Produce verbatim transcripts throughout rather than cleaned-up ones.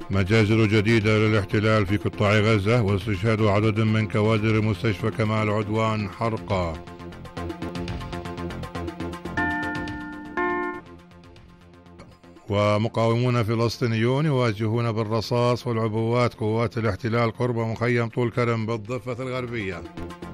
مجازر جديدة للاحتلال في قطاع غزة واستشهاد عدد من كوادر مستشفى كمال عدوان حرقا. ومقاومون فلسطينيون يواجهون بالرصاص والعبوات قوات الاحتلال قرب مخيم طول كرم بالضفة الغربية.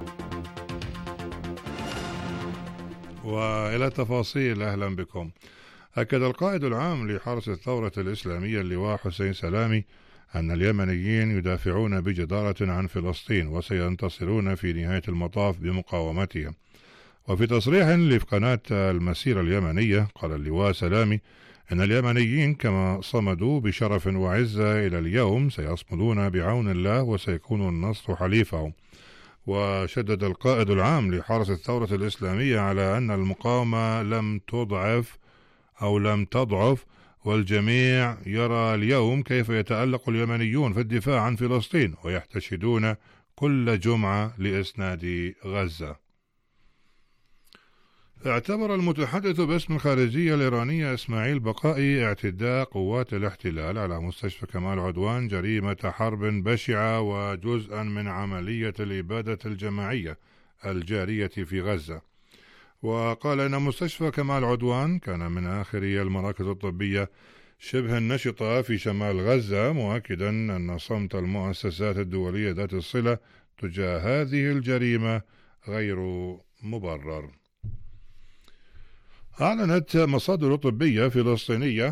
وإلى التفاصيل، أهلا بكم. أكد القائد العام لحرس الثورة الإسلامية اللواء حسين سلامي أن اليمنيين يدافعون بجدارة عن فلسطين وسينتصرون في نهاية المطاف بمقاومتهم. وفي تصريح لقناة المسيرة اليمنية قال اللواء سلامي أن اليمنيين كما صمدوا بشرف وعزة إلى اليوم سيصمدون بعون الله وسيكون النصر حليفهم. وشدد القائد العام لحرس الثورة الإسلامية على أن المقاومة لم تضعف أو لم تضعف، والجميع يرى اليوم كيف يتألق اليمنيون في الدفاع عن فلسطين ويحتشدون كل جمعة لإسناد غزة. اعتبر المتحدث باسم الخارجية الإيرانية إسماعيل بقائي اعتداء قوات الاحتلال على مستشفى كمال عدوان جريمة حرب بشعة وجزءا من عملية الإبادة الجماعية الجارية في غزة. وقال إن مستشفى كمال عدوان كان من آخر المراكز الطبية شبه النشطة في شمال غزة، مؤكدا أن صمت المؤسسات الدولية ذات الصلة تجاه هذه الجريمة غير مبرر. أعلنت مصادر طبية فلسطينية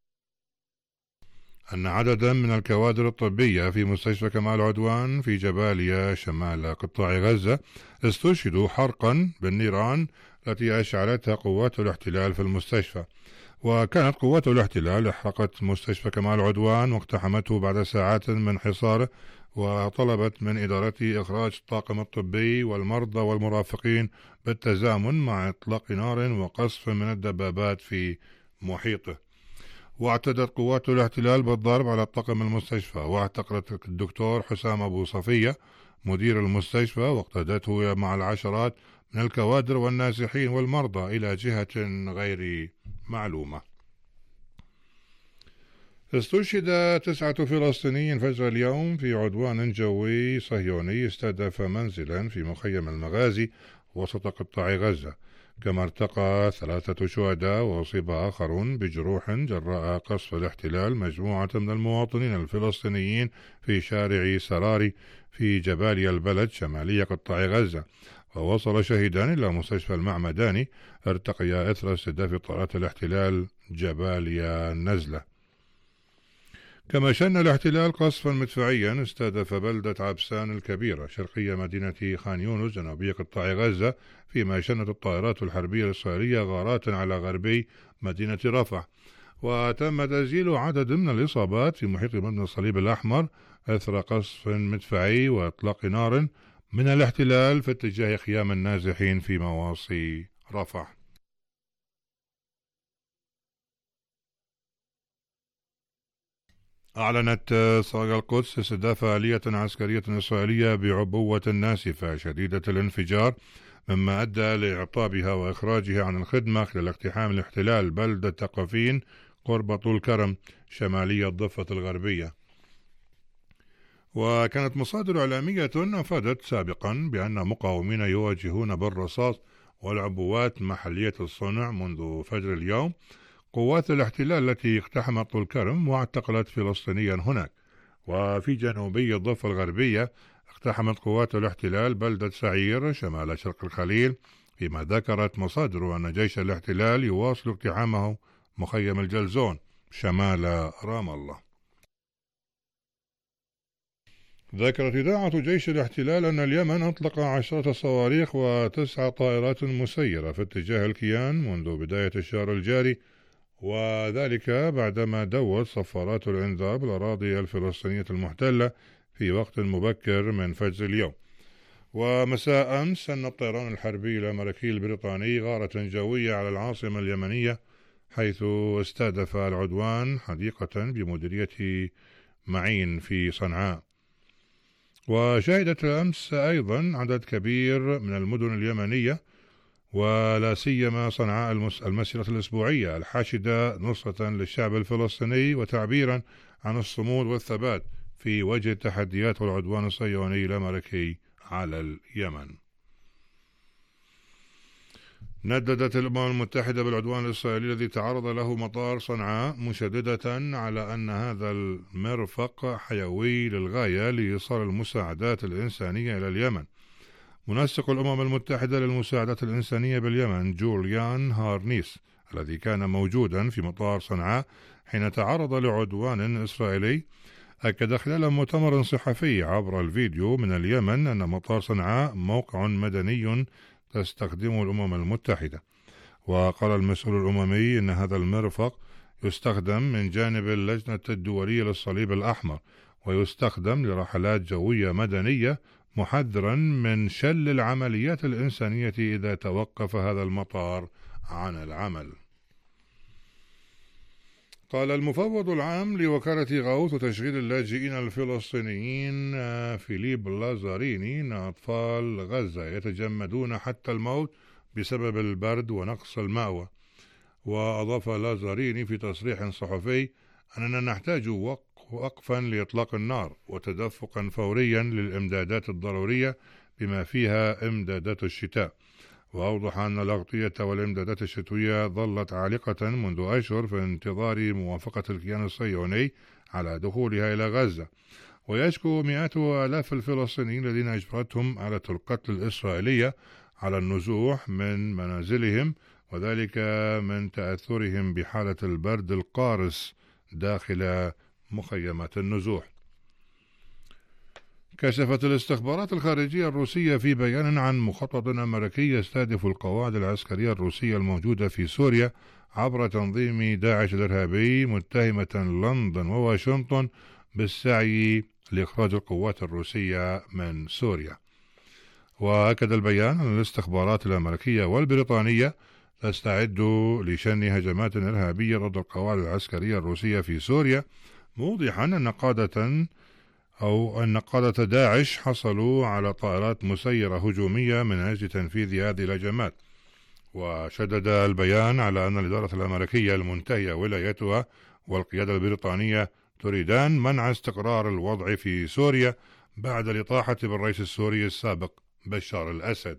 أن عددا من الكوادر الطبية في مستشفى كمال عدوان في جباليا شمال قطاع غزة استشهدوا حرقا بالنيران التي أشعلتها قوات الاحتلال في المستشفى. وكانت قوات الاحتلال احرقت مستشفى كمال عدوان واقتحمته بعد ساعات من حصاره، وطلبت من إدارته إخراج الطاقم الطبي والمرضى والمرافقين بالتزامن مع إطلاق نار وقصف من الدبابات في محيطه. واعتدت قوات الاحتلال بالضرب على طاقم المستشفى، واعتقلت الدكتور حسام أبو صفية مدير المستشفى، واقتادته مع العشرات من الكوادر والنازحين والمرضى إلى جهة غير معلومة. استشهد تسعة فلسطينيين فجر اليوم في عدوان جوي صهيوني استهدف منزلا في مخيم المغازي وسط قطاع غزة، كما ارتقى ثلاثة شهداء وأصيب آخرون بجروح جراء قصف الاحتلال مجموعة من المواطنين الفلسطينيين في شارع سراري في جباليا البلد شمالي قطاع غزة. ووصل شهيدان إلى مستشفى المعمداني ارتقيا إثر استهداف طائرات الاحتلال جباليا النزلة. كما شن الاحتلال قصفا مدفعيا استهدف بلدة عبسان الكبيرة شرقية مدينة خان يونس جنوبية قطاع غزة، فيما شنت الطائرات الحربية الإسرائيلية غارات على غربي مدينة رفح. وتم تسجيل عدد من الإصابات في محيط مبنى الصليب الأحمر أثر قصف مدفعي وإطلاق نار من الاحتلال في اتجاه خيام النازحين في مواصي رفح. أعلنت صاغ القدس استهداف آلية عسكرية إسرائيلية بعبوة ناسفة شديدة الانفجار، مما أدى لإعطابها وإخراجها عن الخدمة خلال اقتحام الاحتلال بلدة تقفين قرب طول كرم شمالي الضفة الغربية. وكانت مصادر إعلامية أفادت سابقا بأن مقاومين يواجهون بالرصاص والعبوات محلية الصنع منذ فجر اليوم قوات الاحتلال التي اقتحمت طول كرم واعتقلت فلسطينيا هناك. وفي جنوبي الضفة الغربية اقتحمت قوات الاحتلال بلدة سعير شمال شرق الخليل، فيما ذكرت مصادر أن جيش الاحتلال يواصل اقتحامه مخيم الجلزون شمال رام الله. ذكرت إذاعة جيش الاحتلال أن اليمن أطلق عشرة صواريخ وتسع طائرات مسيرة في اتجاه الكيان منذ بداية الشهر الجاري، وذلك بعدما دوت صفارات الإنذار بالأراضي الفلسطينية المحتلة في وقت مبكر من فجر اليوم. ومساء أمس أن الطيران الحربي الأمريكي البريطاني غارة جوية على العاصمة اليمنية، حيث استهدف العدوان حديقة بمديرية معين في صنعاء. وشهدت أمس أيضا عدد كبير من المدن اليمنية ولا سيما صنعاء المسيرة الأسبوعية الحاشدة نصرة للشعب الفلسطيني وتعبيرا عن الصمود والثبات في وجه التحديات والعدوان الصهيوني الأمريكي على اليمن. نددت الأمم المتحدة بالعدوان الإسرائيلي الذي تعرض له مطار صنعاء، مشددة على أن هذا المرفق حيوي للغاية لإيصال المساعدات الإنسانية إلى اليمن. منسق الأمم المتحدة للمساعدات الإنسانية باليمن جوليان هارنيس الذي كان موجودا في مطار صنعاء حين تعرض لعدوان إسرائيلي أكد خلال مؤتمر صحفي عبر الفيديو من اليمن أن مطار صنعاء موقع مدني تستخدمه الأمم المتحدة. وقال المسؤول الأممي أن هذا المرفق يستخدم من جانب اللجنة الدولية للصليب الأحمر ويستخدم لرحلات جوية مدنية، محذرا من شل العمليات الإنسانية إذا توقف هذا المطار عن العمل. قال المفوض العام لوكالة غوث وتشغيل اللاجئين الفلسطينيين فيليب لازاريني أن أطفال غزة يتجمدون حتى الموت بسبب البرد ونقص المأوى. وأضاف لازاريني في تصريح صحفي أننا نحتاج وقفا لإطلاق النار وتدفقا فوريا للإمدادات الضرورية بما فيها إمدادات الشتاء. وأوضح أن الأغطية والإمدادات الشتوية ظلت عالقة منذ أشهر في انتظار موافقة الكيان الصهيوني على دخولها إلى غزة. ويشكو مئات آلاف الفلسطينيين الذين أجبرتهم آلة القتل الإسرائيلية على النزوح من منازلهم، وذلك من تأثرهم بحالة البرد القارس داخل مخيمات النزوح. كشفت الاستخبارات الخارجية الروسية في بيان عن مخطط أمريكي يستهدف القواعد العسكرية الروسية الموجودة في سوريا عبر تنظيم داعش الإرهابي، متهمة لندن وواشنطن بالسعي لإخراج القوات الروسية من سوريا. وأكد البيان أن الاستخبارات الأمريكية والبريطانية تستعد لشن هجمات إرهابية ضد القواعد العسكرية الروسية في سوريا، موضحا أن قادة أو أن قادة داعش حصلوا على طائرات مسيرة هجومية من أجل تنفيذ هذه الهجمات. وشدد البيان على أن الإدارة الأمريكية المنتهية ولايتها والقيادة البريطانية تريدان منع استقرار الوضع في سوريا بعد الإطاحة بالرئيس السوري السابق بشار الأسد.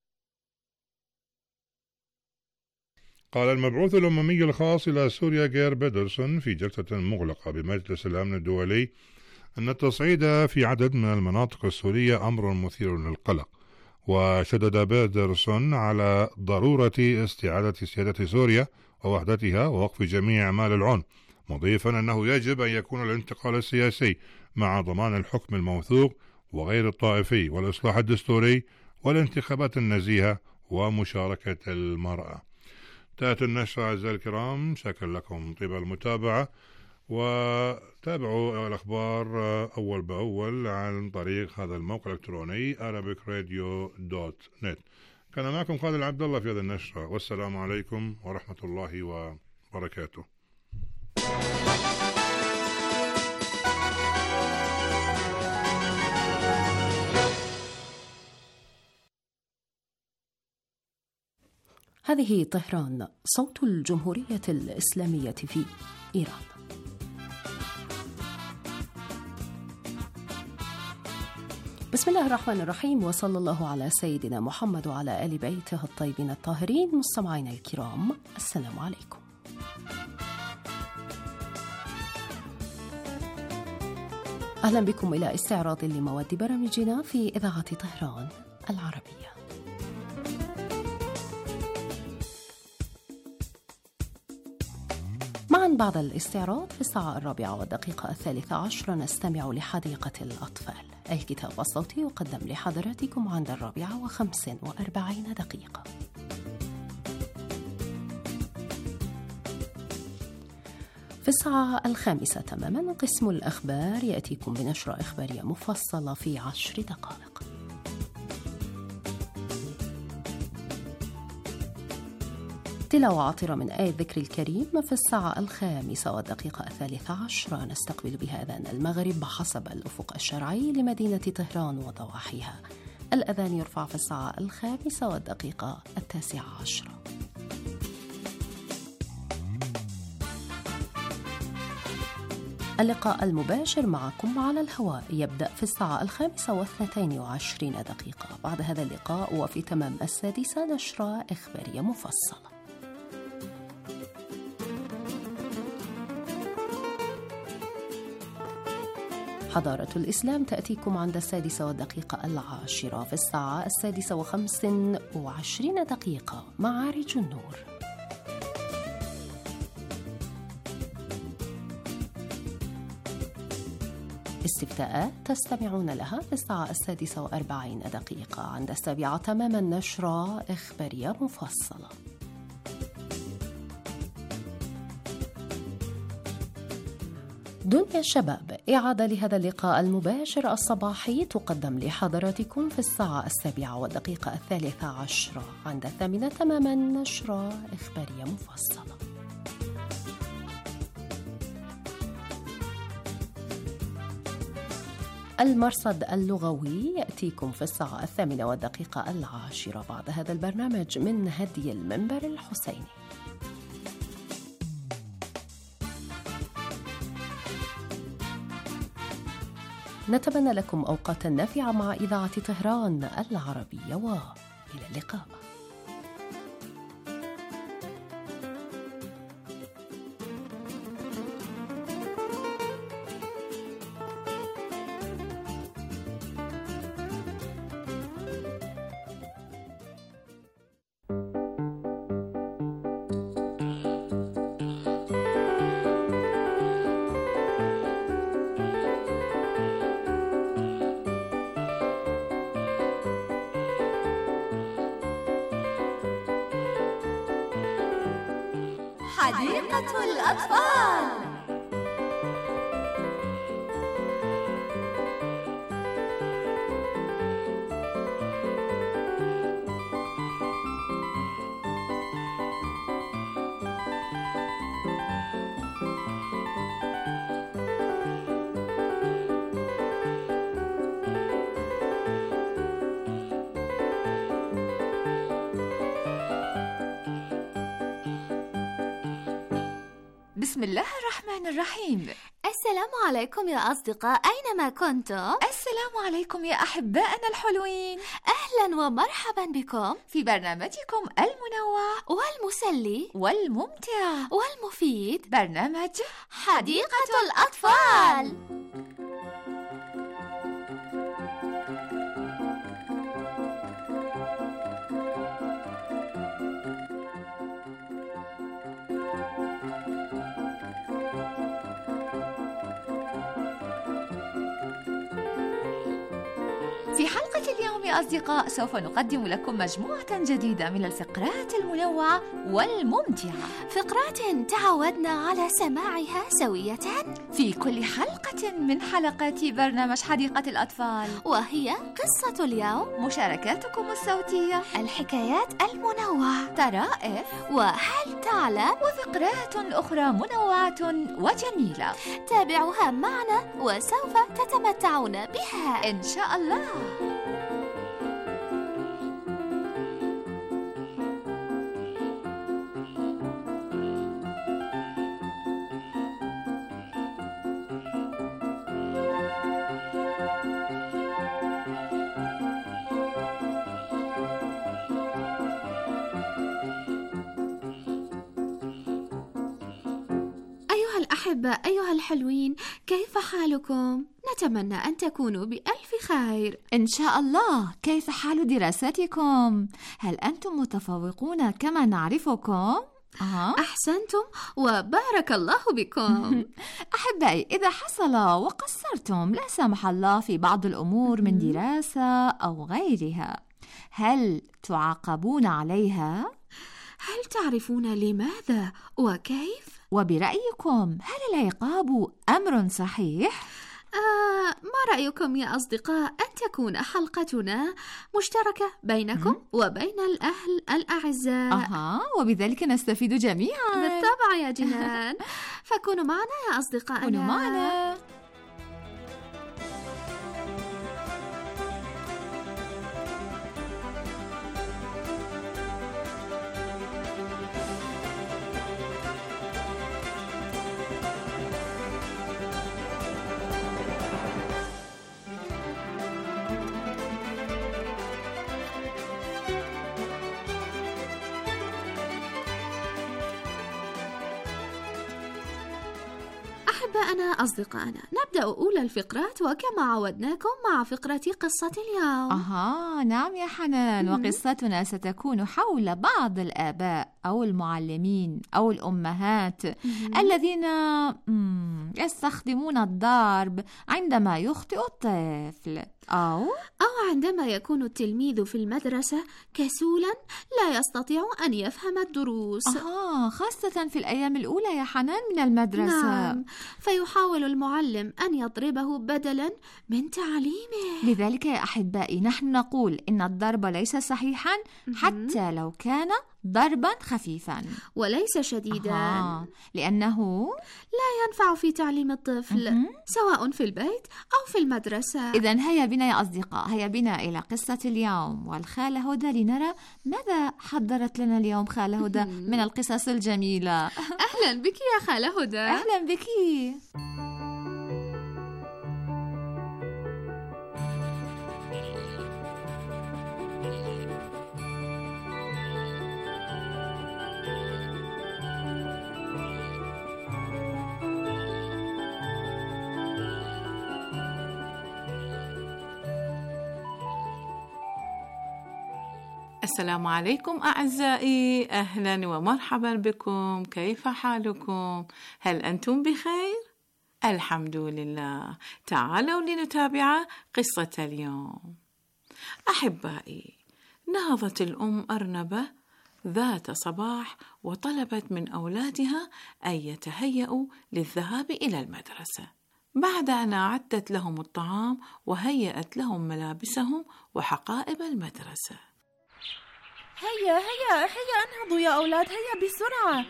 قال المبعوث الأممي الخاص إلى سوريا غير بيدرسون في جلسة مغلقة بمجلس الأمن الدولي أن التصعيد في عدد من المناطق السورية أمر مثير للقلق. وشدد بيدرسون على ضرورة استعادة سيادة سوريا ووحدتها ووقف جميع أعمال العنف، مضيفا أنه يجب أن يكون الانتقال السياسي مع ضمان الحكم الموثوق وغير الطائفي والإصلاح الدستوري والانتخابات النزيهة ومشاركة المرأة. انتهت النشرة أعزائي الكرام، شكرا لكم طيب المتابعة، وتابعوا الأخبار أول بأول عن طريق هذا الموقع الإلكتروني arabic radio دوت نت. كان معكم خالد العبد الله في هذه النشرة، والسلام عليكم ورحمة الله وبركاته. هذه طهران، صوت الجمهورية الإسلامية في إيران. بسم الله الرحمن الرحيم، وصلى الله على سيدنا محمد وعلى آل بيته الطيبين الطاهرين. مستمعينا الكرام، السلام عليكم. أهلا بكم إلى استعراض لمواد برامجنا في إذاعة طهران العربية. معا بعد الاستعراض في الساعة الرابعة والدقيقة الثالثة عشر نستمع لحديقة الأطفال. الكتاب الصوتي يقدم لحضراتكم عند الرابعة وخمس وأربعين دقيقة. في الساعة الخامسة تماما قسم الأخبار يأتيكم بنشرة إخبارية مفصلة في عشر دقائق. تلاوة عطرة من آية الذكر الكريم في الساعة الخامسة والدقيقة الثالثة عشرة نستقبل بها أذان المغرب حسب الأفق الشرعي لمدينة طهران وضواحيها. الأذان يرفع في الساعة الخامسة والدقيقة التاسعة عشرة. اللقاء المباشر معكم على الهواء يبدأ في الساعة الخامسة واثنتين وعشرين دقيقة. بعد هذا اللقاء وفي تمام السادسة نشرة إخبارية مفصلة. حضارة الإسلام تأتيكم عند السادسة والدقيقة العاشرة. في الساعة السادسة وخمس وعشرين دقيقة معارج النور. استفتاءات تستمعون لها في الساعة السادسة وأربعين دقيقة. عند السابعة تماما نشرة إخبارية مفصلة. دنيا الشباب إعادة لهذا اللقاء المباشر الصباحي تقدم لحضراتكم في الساعة السابعة والدقيقة الثالثة عشرة. عند الثامنة تماما نشرة إخبارية مفصلة. المرصد اللغوي يأتيكم في الساعة الثامنة والدقيقة العاشرة. بعد هذا البرنامج من هدي المنبر الحسيني. نتمنى لكم أوقاتا نافعة مع إذاعة طهران العربية، وإلى اللقاء. حديقة الأطفال. بسم الله الرحمن الرحيم. السلام عليكم يا أصدقاء، أينما كنتم. السلام عليكم يا أحبائنا الحلوين. أهلا ومرحبا بكم في برنامجكم المنوع والمسلي والممتع والمفيد، برنامج حديقة الأطفال. في حلقة اليوم يا أصدقاء سوف نقدم لكم مجموعة جديدة من الفقرات المنوعة والممتعة، فقرات تعودنا على سماعها سوية في كل حلقة من حلقات برنامج حديقة الأطفال، وهي قصة اليوم، مشاركاتكم الصوتية، الحكايات المنوعة، طرائف، وهل تعلم، وفقرات أخرى منوعة وجميلة. تابعوها معنا وسوف تتمتعون بها إن شاء الله. الأحبة أيها الحلوين، كيف حالكم؟ نتمنى أن تكونوا بألف خير إن شاء الله. كيف حال دراستكم؟ هل أنتم متفوقون كما نعرفكم؟ أه. أحسنتم وبارك الله بكم. أحبائي، إذا حصل وقصرتم لا سمح الله في بعض الأمور من دراسة أو غيرها، هل تعاقبون عليها؟ هل تعرفون لماذا وكيف؟ وبرأيكم هل العقاب أمر صحيح؟ آه، ما رأيكم يا أصدقاء أن تكون حلقتنا مشتركة بينكم م- وبين الأهل الأعزاء؟ أها، وبذلك نستفيد جميعا. بالطبع يا جنان. فكونوا معنا يا أصدقائنا. كونوا معنا. أحبائنا أصدقائنا، نبدأ أولى الفقرات وكما عودناكم مع فقرة قصة اليوم. أها نعم يا حنان، وقصتنا ستكون حول بعض الآباء أو المعلمين أو الأمهات الذين يستخدمون الضرب عندما يخطئ الطفل أو أو عندما يكون التلميذ في المدرسة كسولا لا يستطيع أن يفهم الدروس. آه خاصة في الأيام الأولى يا حنان من المدرسة. نعم، فيحاول المعلم أن يضربه بدلا من تعليمه. لذلك يا أحبائي نحن نقول إن الضرب ليس صحيحا حتى لو كان ضربا خفيفا وليس شديدا. آه. لأنه لا ينفع في تعليم الطفل م- سواء في البيت أو في المدرسة. إذن هيا بنا يا أصدقاء، هيا بنا إلى قصة اليوم والخالة هدى لنرى ماذا حضرت لنا اليوم خالة هدى من القصص الجميلة. أهلا بك يا خالة هدى. أهلا بك. السلام عليكم أعزائي، أهلا ومرحبا بكم. كيف حالكم؟ هل أنتم بخير؟ الحمد لله. تعالوا لنتابع قصة اليوم. أحبائي، نهضت الأم أرنبة ذات صباح وطلبت من أولادها أن يتهيأوا للذهاب إلى المدرسة بعد أن أعدت لهم الطعام وهيأت لهم ملابسهم وحقائب المدرسة. هيا هيا هيا انهضوا يا أولاد، هيا بسرعة.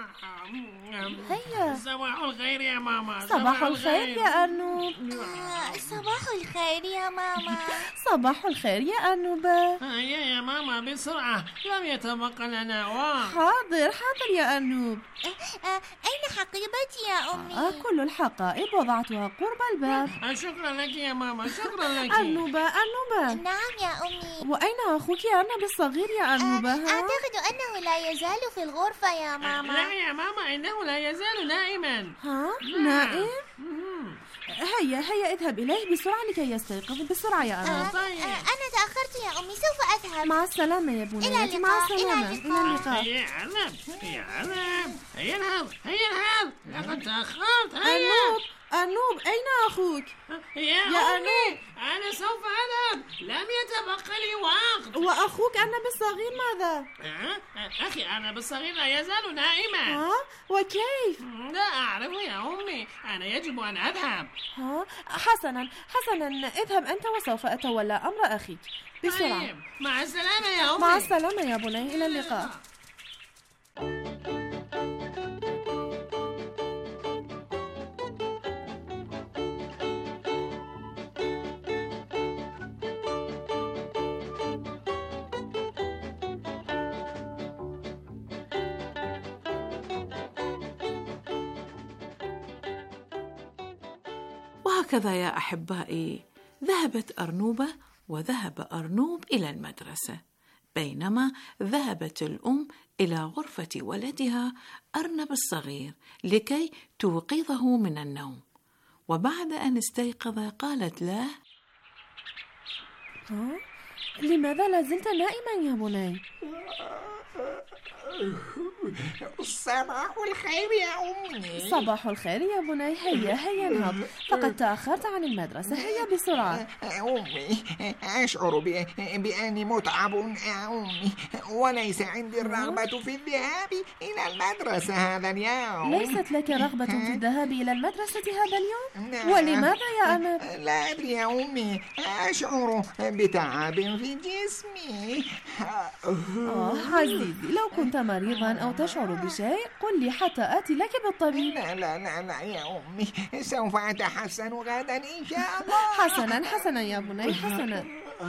هيا. صباح الخير يا ماما. صباح الخير يا أرنوب. صباح الخير يا ماما. صباح الخير يا أرنوبة. هيا يا ماما بسرعة، لم يتبقى لنا وقت. حاضر حاضر يا أرنوب. أين حقيبتي يا أمي؟ آه كل الحقائب وضعتها قرب الباب. شكرا لك يا ماما، شكرا لك. أرنوبة أرنوبة. نعم يا أمي. وأين أخوك يا أرنب الصغير يا أرنوبة؟ أعتقد أنه لا يزال في الغرفة يا ماما. لا يا ماما، إنه لا يزال نائما. ها؟ نائم؟ هيا هيا اذهب إليه بسرعة لكي يستيقظ. بسرعة يا أرنب. طيب. أنا تأخرت يا أمي، سوف أذهب. مع السلامة يا بنيتي. مع السلامة. إلى اللقاء. هيا أرنب، هيا أرنب، هيا انهض، هيا انهض، لقد تأخرت. هيا أرنوب أرنوب أين أخوك؟ يا, يا أمي أرنوب. أنا سوف أذهب، لم يتبقى لي وقت. وأخوك أرنب الصغير ماذا؟ أه؟ أخي أرنب الصغير لا يزال نائما. ها؟ وكيف؟ لا أعرف يا أمي، أنا يجب أن أذهب. ها؟ حسنا حسنا، اذهب أنت وسوف أتولى أمر أخيك. بسرعة. طيب. مع السلامة يا أمي. مع السلامة يا بني. إلى اللقاء. وهكذا يا أحبائي ذهبت أرنوبة وذهب أرنوب إلى المدرسة، بينما ذهبت الأم إلى غرفة ولدها أرنب الصغير لكي توقظه من النوم. وبعد أن استيقظ قالت له: ها؟ لماذا لازلت نائما يا بني؟ صباح الخير يا أمي. صباح الخير يا بني. هيا هيا انهض، فقد تأخرت عن المدرسة. هيا بسرعة. أمي، أشعر بأني متعب يا أمي، وليس عندي الرغبة في الذهاب إلى المدرسة هذا اليوم. ليست لك رغبة في الذهاب إلى المدرسة هذا اليوم؟ ولماذا يا أرنب؟ لا أدري يا أمي، أشعر بتعب في جسمي. آه عزيزي، لو كنت مريضا أو تشعر بشيء قل لي حتى آتي لك بالطبيب. لا لا لا لا يا أمي، سوف أتحسن غدا إن شاء الله. حسنا حسنا يا بني، حسنا.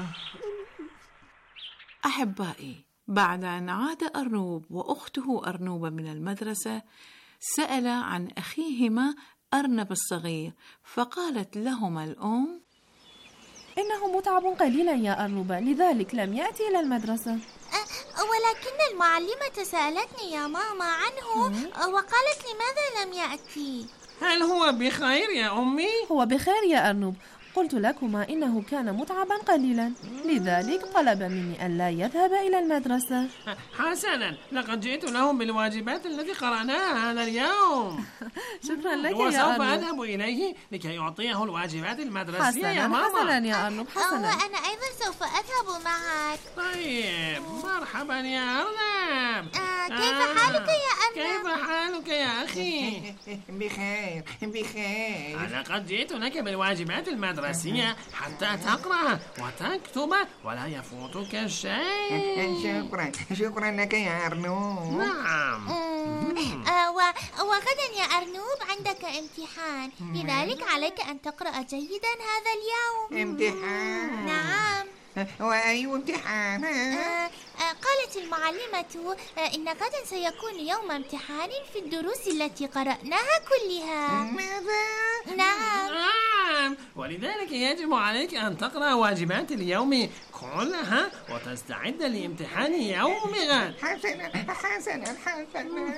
أحبائي، بعد أن عاد أرنوب وأخته أرنوبة من المدرسة سأل عن أخيهما أرنب الصغير، فقالت لهما الأم: إنه متعب قليلا يا أرنوبة، لذلك لم يأتي إلى المدرسة. ولكن المعلمة سألتني يا ماما عنه وقالت لماذا لم يأتي. هل هو بخير يا أمي؟ هو بخير يا أرنوب. قلت لكما إنه كان متعبا قليلا، لذلك طلب مني أن لا يذهب إلى المدرسة. حسنا، لقد جئت لهم بالواجبات التي قرأناها هذا اليوم. شكرا لك يا أرنوب. وسوف أذهب إليه لكي يعطيه الواجبات المدرسية يا ماما. حسنا يا أرنوب، حسنا. وأنا أيضا سوف أذهب معك. طيب، مرحبا يا أرنب. آه، كيف آه. حالك يا أرنب؟ كيف حالك يا أخي؟ بخير بخير. أنا قد جئت لك بالواجبات المدرسية حتى تقرأ وتكتب ولا يفوتك شيء. شكرا شكرا لك يا أرنوب. نعم. آه وغدا يا أرنوب عندك امتحان، لذلك عليك أن تقرأ جيدا هذا اليوم. امتحان؟ نعم. وأي امتحان؟ آه آه قالت المعلمة آه إن غدا سيكون يوم امتحان في الدروس التي قرأناها كلها. ماذا؟ نعم. نعم، ولذلك يجب عليك أن تقرأ واجبات اليوم كلها وتستعد لامتحان يوم غد. حسنا حسنا حسنا.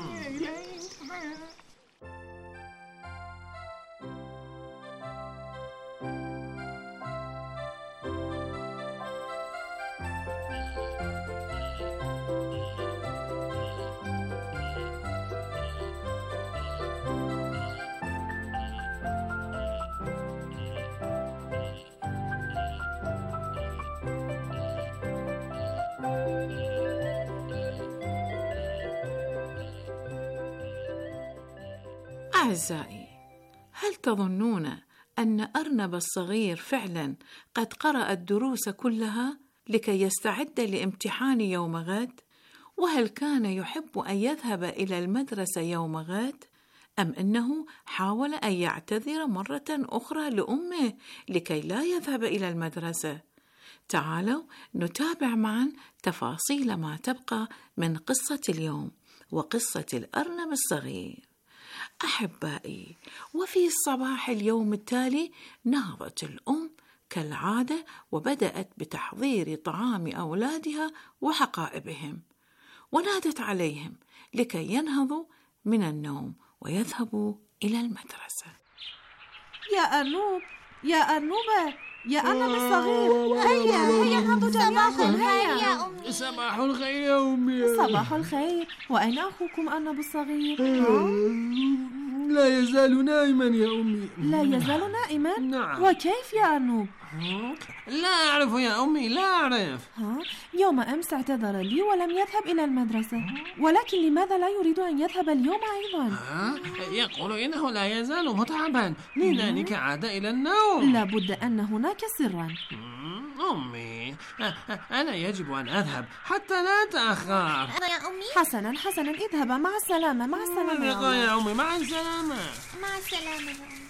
أعزائي، هل تظنون أن أرنب الصغير فعلا قد قرأ الدروس كلها لكي يستعد لامتحان يوم غد؟ وهل كان يحب أن يذهب إلى المدرسة يوم غد؟ أم أنه حاول أن يعتذر مرة أخرى لأمه لكي لا يذهب إلى المدرسة؟ تعالوا نتابع معا تفاصيل ما تبقى من قصة اليوم وقصة الأرنب الصغير. أحبائي، وفي صباح اليوم التالي نهضت الأم كالعادة وبدأت بتحضير طعام أولادها وحقائبهم، ونادت عليهم لكي ينهضوا من النوم ويذهبوا إلى المدرسة. يا أرنوب، يا أرنوبة، يا أرنب الصغير، هيا هيا انهضوا جميعكم. هيا. صباح الخير يا أمي. صباح الخير. وأين أخوكم أرنب الصغير؟ لا يزال نائما يا أمي. لا يزال نائما؟ نعم. وكيف يا أرنوب؟ لا أعرف يا أمي، لا أعرف. ها؟ يوم أمس اعتذر لي ولم يذهب إلى المدرسة، ولكن لماذا لا يريد أن يذهب اليوم أيضا؟ ها؟ يقول إنه لا يزال متعبا، لذلك عاد إلى النوم. لابد أن هناك سرا. أمي، أنا يجب أن أذهب حتى لا أتأخر. يا أمي. حسنا حسنا، اذهبا. مع السلامة. مع السلامة يا أمي. مع السلامة. مع السلامة يا أمي.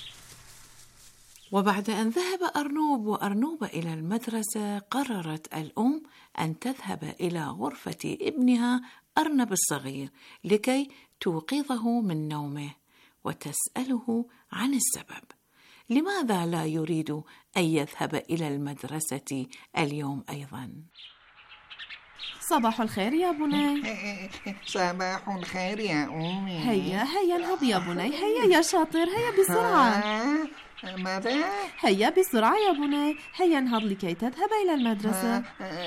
وبعد أن ذهب أرنوب وأرنوبة إلى المدرسة، قررت الأم أن تذهب إلى غرفة ابنها أرنب الصغير لكي توقظه من نومه وتسأله عن السبب. لماذا لا يريد أن يذهب إلى المدرسة اليوم أيضا؟ صباح الخير يا بني. صباح الخير يا أمي. هيا هيا انهض يا بني. هيا يا شاطر. هيا بسرعة. ماذا؟ هيا بسرعة يا بني. هيا انهض لكي تذهب إلى المدرسة.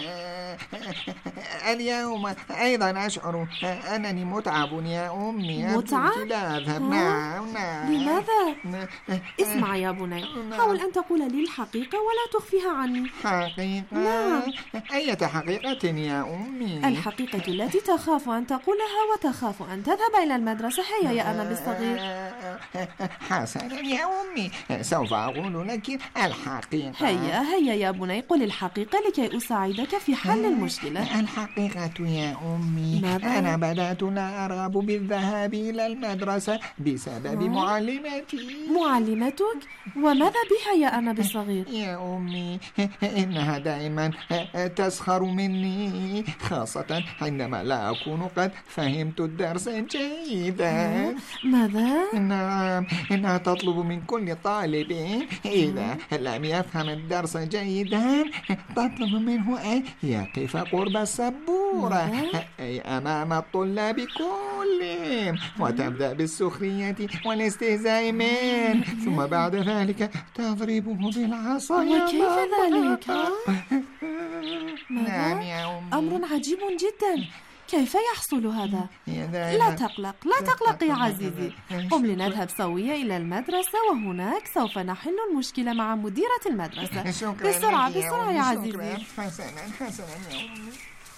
اليوم أيضا أشعر أنني متعب يا أمي. متعب؟ لا أذهب. نعم نعم. لماذا؟ اسمع يا بني، حاول أن تقول لي الحقيقة ولا تخفيها عني. حقيقة؟ نعم. أية حقيقة يا أمي؟ الحقيقة التي تخاف أن تقولها وتخاف أن تذهب إلى المدرسة. هيا يا أرنب الصغير. حسنا يا أمي، سوف أقول لك الحقيقة. هيا هيا يا بني، قل الحقيقة لكي أساعدك في حل المشكلة. الحقيقة يا أمي، ماذا؟ أنا بدأت لا أرغب بالذهاب إلى المدرسة بسبب ها؟ معلمتي. معلمتك؟ وماذا بها يا أرنب الصغير؟ يا أمي، إنها دائما تسخر مني، خاصة عندما لا أكون قد فهمت الدرس جيدا. ماذا؟ نعم، إنها تطلب من كل طالب معلمي إذا لم يفهم الدرس جيدا تطلب منه أن يقف قرب السبورة أي أمام الطلاب كلهم وتبدأ بالسخرية والاستهزاء منه، ثم بعد ذلك تضربه بالعصا. وكيف ذلك؟ نعم يا أمي. أمر عجيب جدا، كيف يحصل هذا؟ لا تقلق لا تقلق يا عزيزي، قم لنذهب سويا إلى المدرسة وهناك سوف نحل المشكلة مع مديرة المدرسة. بسرعة بسرعة يا عزيزي. حسنا حسنا يا أمي.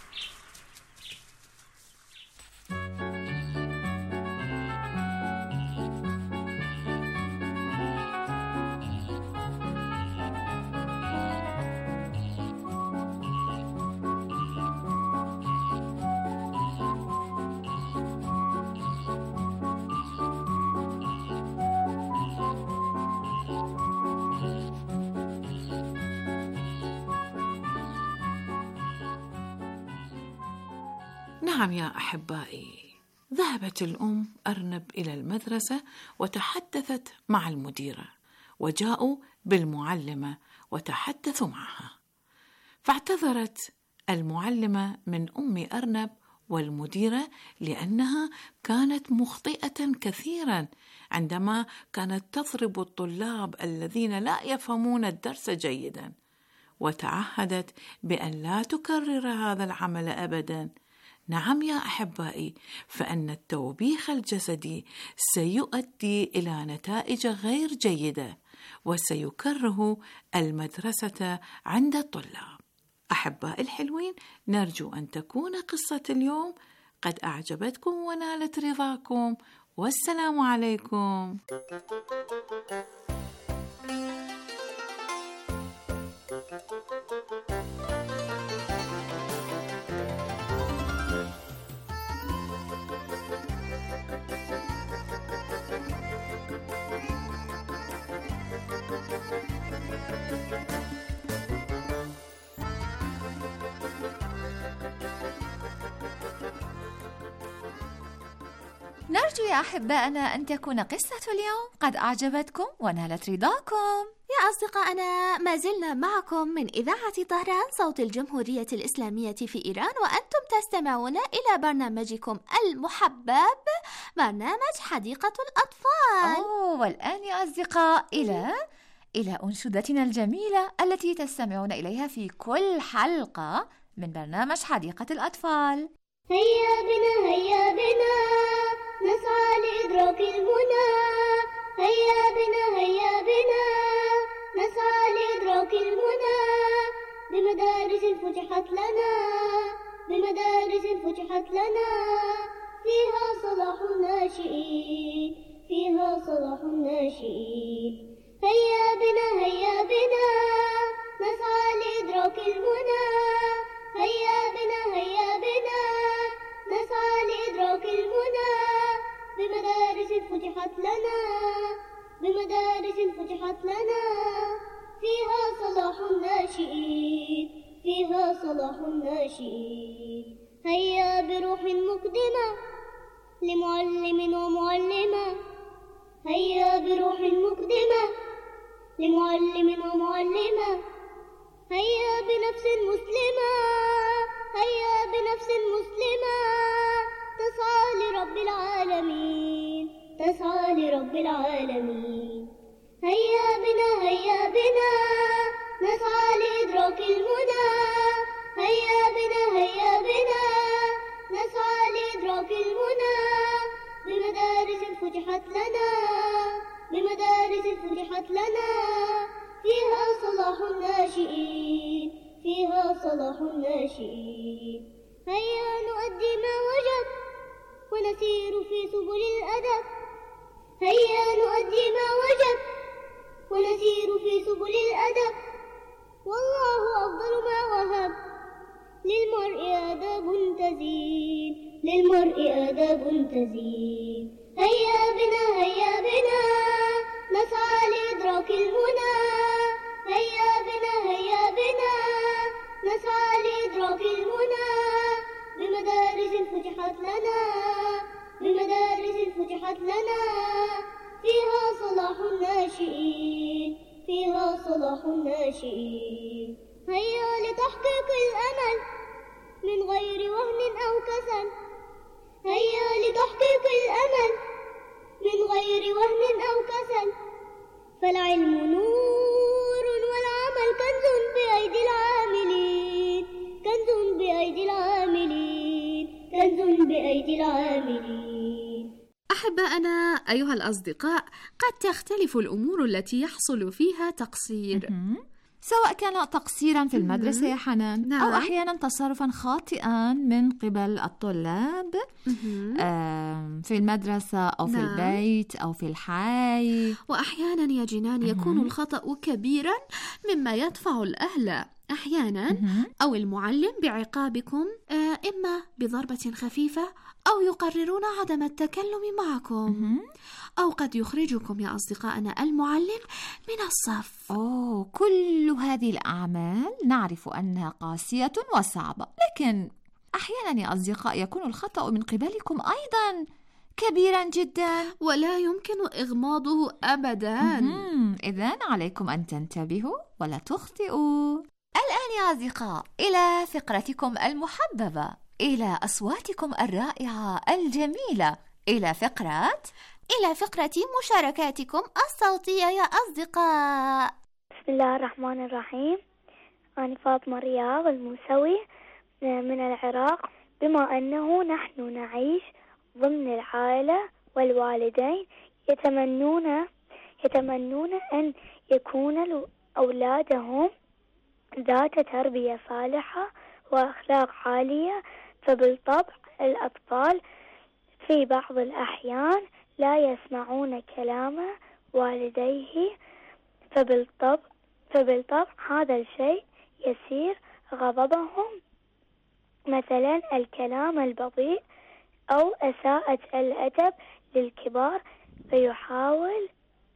نعم يا أحبائي، ذهبت الأم أرنب إلى المدرسة وتحدثت مع المديرة، وجاءوا بالمعلمة وتحدثوا معها، فاعتذرت المعلمة من أم أرنب والمديرة لأنها كانت مخطئة كثيرا عندما كانت تضرب الطلاب الذين لا يفهمون الدرس جيدا، وتعهدت بأن لا تكرر هذا العمل أبدا. نعم يا أحبائي، فإن التوبيخ الجسدي سيؤدي إلى نتائج غير جيدة وسيكره المدرسة عند الطلاب. أحبائي الحلوين، نرجو أن تكون قصة اليوم قد أعجبتكم ونالت رضاكم، والسلام عليكم. نرجو يا أحبائنا أن تكون قصة اليوم قد أعجبتكم ونالت رضاكم. يا أصدقائنا، ما زلنا معكم من إذاعة طهران صوت الجمهورية الإسلامية في إيران، وأنتم تستمعون إلى برنامجكم المحبب، برنامج حديقة الأطفال. أوه، والآن يا أصدقاء إلى إلى أنشودتنا الجميلة التي تستمعون إليها في كل حلقة من برنامج حديقة الأطفال. هيا بنا هيا بنا نسعى لإدراك المنى، هيا بنا هيا بنا نسعى لإدراك المنى، بمدارس فتحت لنا بمدارس فتحت لنا، فيها صلاح الناشئين فيها صلاح الناشئين. هيا بنا هيا بنا نسعى لإدراك المنى، هيا بنا هيا بنا نسعى لإدراك المنى، بمدارس فتحت لنا بمدارس فتحت لنا، فيها صلاح الناشئين فيها صلاح الناشئين. هيا بروح مقدمة لمعلم ومعلمة، هيا بروح مقدمة لمعلم ومعلمة، هيا بنفس مسلمة هيا بنفس مسلمة، تسعى لرب العالمين تسعى لرب العالمين. هيا بنا هيا بنا نسعى لإدراك المنى، هيا بنا هيا بنا نسعى لإدراك المنى، بمدارس فتحت لنا بمدارس فتحت لنا، فيها صلاح الناشئين فيها صلاح الناشئين. هيا نؤدي ما وجب ونسير في سبل الأدب، هيا نؤدي ما وجب ونسير في سبل الأدب، والله أفضل ما وهب للمرء آداب تزين للمرء آداب تزين. هيا بنا هيا بنا نسعى لإدراك المنى، هيا بنا هيا بنا نسعى لإدراك المنى، بمدارس فتحت لنا بمدارس فتحت لنا، فيها صلاح الناشئين فيها صلاح الناشئين. هيا لتحقيق الأمل من غير وهن أو كسل. هيا لتحقيق الأمل من غير وهن أو كسل. فالعلم نور والعمل كنز بأيدي العاملين. كنز بأيدي العاملين. كنز بأيدي العاملين. أحبائنا أيها الأصدقاء، قد تختلف الأمور التي يحصل فيها تقصير، سواء كان تقصيرا في المدرسة يا حنان، نعم. أو أحيانا تصرفا خاطئا من قبل الطلاب في المدرسة أو في نعم. البيت أو في الحي. وأحيانا يا جنان يكون الخطأ كبيرا مما يدفع الأهل أحيانا أو المعلم بعقابكم، إما بضربة خفيفة أو يقررون عدم التكلم معكم، أو قد يخرجكم يا أصدقائنا المعلم من الصف. أوه، كل هذه الأعمال نعرف أنها قاسية وصعبة، لكن أحيانا يا أصدقاء يكون الخطأ من قبلكم أيضا كبيرا جدا ولا يمكن إغماضه أبدا. إذن عليكم أن تنتبهوا ولا تخطئوا. الآن يا أصدقاء إلى فقرتكم المحببة، إلى أصواتكم الرائعة الجميلة، إلى فقرة إلى فقرة مشاركاتكم الصوتية يا أصدقاء. بسم الله الرحمن الرحيم. أنا فاطمة رياض الموسوي من العراق. بما أنه نحن نعيش ضمن العائلة والوالدين يتمنون يتمنون أن يكون أولادهم ذات تربية صالحة وأخلاق عالية، فبالطبع الأطفال في بعض الأحيان لا يسمعون كلام والديه، فبالطبع فبالطبع هذا الشيء يثير غضبهم، مثلا الكلام البطيء أو إساءة الأدب للكبار، فيحاول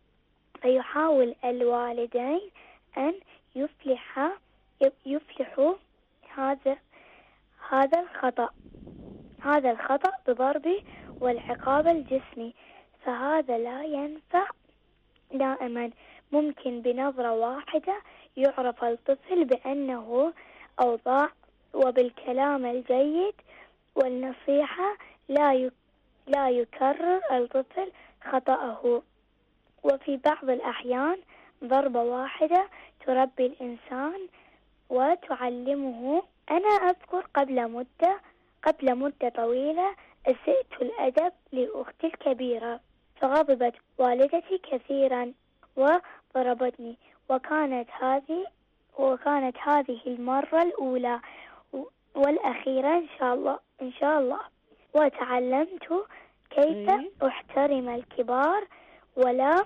فيحاول الوالدين أن يفلح يفلحوا هذا هذا الخطأ هذا الخطأ بضرب والعقاب الجسمي، فهذا لا ينفع دائما. ممكن بنظرة واحدة يعرف الطفل بأنه أوضاع، وبالكلام الجيد والنصيحة لا لا يكرر الطفل خطأه. وفي بعض الأحيان ضربة واحدة تربي الإنسان وتعلمه. أنا أذكر قبل مدة قبل مدة طويلة أسأت الأدب لأختي الكبيرة، فغضبت والدتي كثيرا وضربتني، وكانت هذه وكانت هذه المرة الأولى والأخيرة إن شاء الله إن شاء الله وتعلمت كيف أحترم الكبار ولا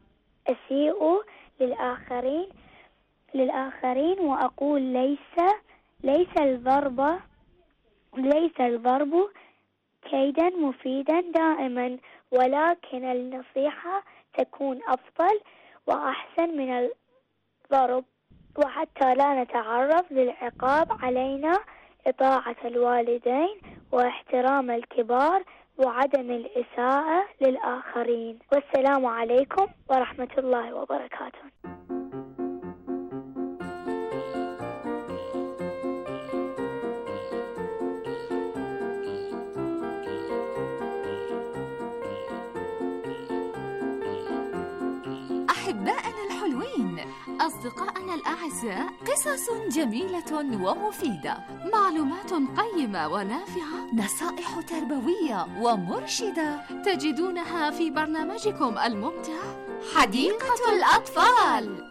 أسيء للآخرين للآخرين وأقول ليس ليس الضرب ليس الضرب كيدا مفيدا دائما، ولكن النصيحة تكون أفضل وأحسن من الضرب. وحتى لا نتعرض للعقاب علينا إطاعة الوالدين واحترام الكبار وعدم الإساءة للآخرين. والسلام عليكم ورحمة الله وبركاته. أحبائنا الحلوين، أصدقائنا الأعزاء، قصص جميلة ومفيدة، معلومات قيمة ونافعة، نصائح تربوية ومرشدة تجدونها في برنامجكم الممتع حديقة الأطفال.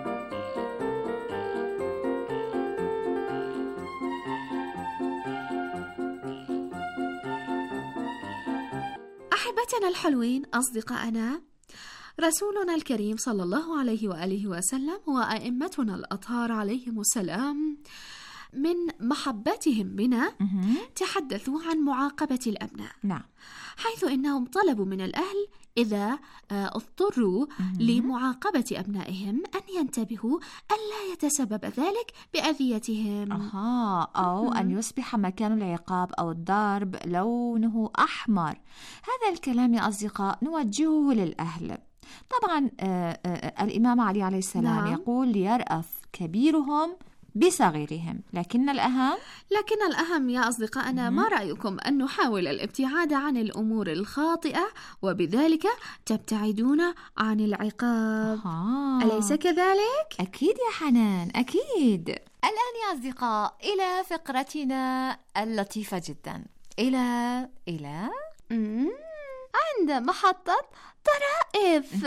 أحبتنا الحلوين، أصدقائنا، رسولنا الكريم صلى الله عليه وآله وسلم وأئمتنا الأطهار عليهم السلام من محبتهم بنا تحدثوا عن معاقبة الأبناء. نعم. حيث إنهم طلبوا من الأهل إذا اضطروا لمعاقبة أبنائهم أن ينتبهوا ألا يتسبب ذلك بأذيتهم. أها، أو أن يصبح مكان العقاب أو الضرب لونه أحمر. هذا الكلام يا أصدقاء نوجهه للأهل، طبعا آآ آآ الإمام علي عليه السلام نعم. يقول ليرأف كبيرهم بصغيرهم، لكن الأهم لكن الأهم يا أصدقائنا ما رأيكم أن نحاول الابتعاد عن الأمور الخاطئة وبذلك تبتعدون عن العقاب؟ آه. أليس كذلك؟ أكيد يا حنان، أكيد. الآن يا أصدقاء إلى فقرتنا اللطيفة جدا، إلى إلى عند محطة طرائف.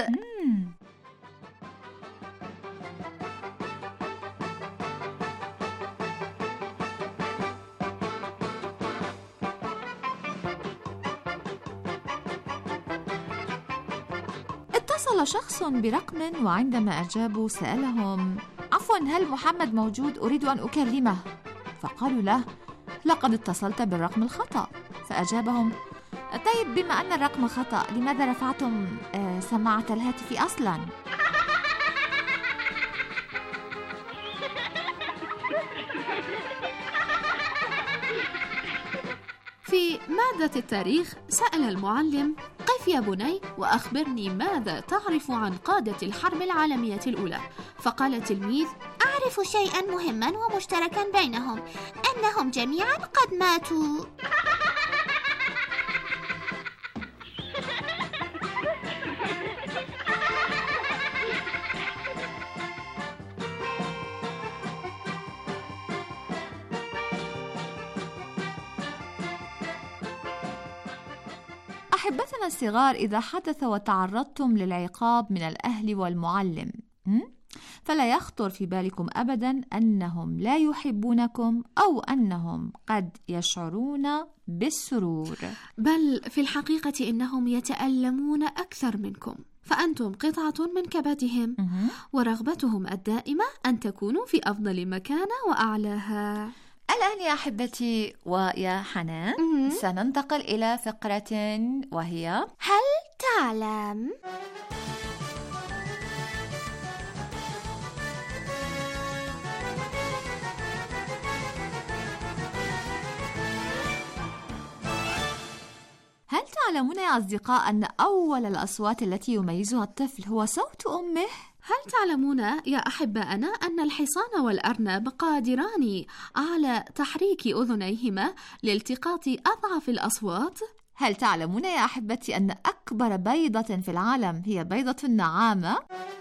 اتصل شخص برقم وعندما أجابوا سألهم: عفوا، هل محمد موجود؟ أريد أن أكلمه. فقالوا له: لقد اتصلت بالرقم الخطأ. فأجابهم: طيب، بما أن الرقم خطأ لماذا رفعتم سماعة الهاتف أصلا؟ في مادة التاريخ سأل المعلم: قف يا بني وأخبرني ماذا تعرف عن قادة الحرب العالمية الأولى؟ فقال التلميذ: أعرف شيئا مهما ومشتركا بينهم، أنهم جميعا قد ماتوا. أحبتنا الصغار، إذا حدث وتعرضتم للعقاب من الأهل والمعلم فلا يخطر في بالكم أبدا أنهم لا يحبونكم أو أنهم قد يشعرون بالسرور، بل في الحقيقة إنهم يتألمون أكثر منكم، فأنتم قطعة من كبدهم ورغبتهم الدائمة أن تكونوا في أفضل مكانة وأعلاها. الآن يا أحبتي ويا حنان سننتقل إلى فقرة وهي هل تعلم؟ هل تعلمون يا أصدقاء أن أول الأصوات التي يميزها الطفل هو صوت أمه؟ هل تعلمون يا أحبائنا أن الحصان والأرنب قادران على تحريك أذنيهما لالتقاط أضعف الأصوات؟ هل تعلمون يا أحبتي أن أكبر بيضة في العالم هي بيضة النعامة؟